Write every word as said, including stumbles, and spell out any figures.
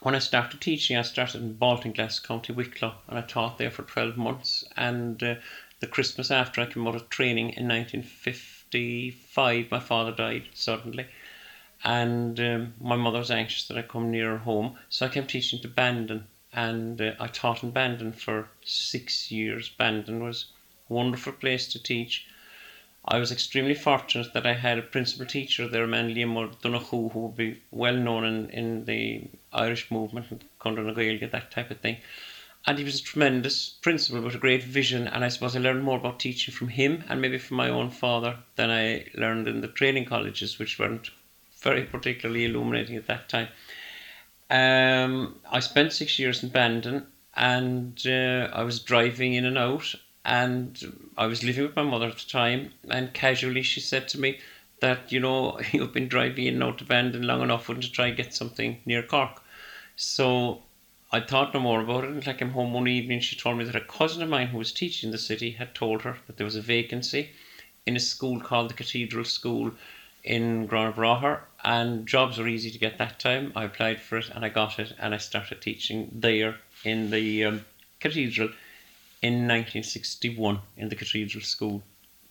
when I started teaching, I started in Baltinglass, County Wicklow, and I taught there for twelve months. And uh, the Christmas after I came out of training in nineteen fifty-five, my father died suddenly. And um, my mother was anxious that I come nearer home, so I came teaching to Bandon. And uh, I taught in Bandon for six years. Bandon was a wonderful place to teach. I was extremely fortunate that I had a principal teacher there, a man Liam Donoghue, who would be well known in, in the Irish movement, Conradh na Gaeilge, that type of thing. And he was a tremendous principal with a great vision, and I suppose I learned more about teaching from him and maybe from my own father than I learned in the training colleges, which weren't very particularly illuminating at that time. Um, I spent six years in Bandon, and uh, I was driving in and out, and I was living with my mother at the time, and casually she said to me that, you know, you've been driving in and out to Bandon long enough, wouldn't you try and get something near Cork? So I thought no more about it, and like I came home one evening, she told me that a cousin of mine who was teaching in the city had told her that there was a vacancy in a school called the Cathedral School in Gurranabraher, and jobs were easy to get that time. I applied for it and I got it, and I started teaching there in the um, Cathedral in nineteen sixty-one in the Cathedral School.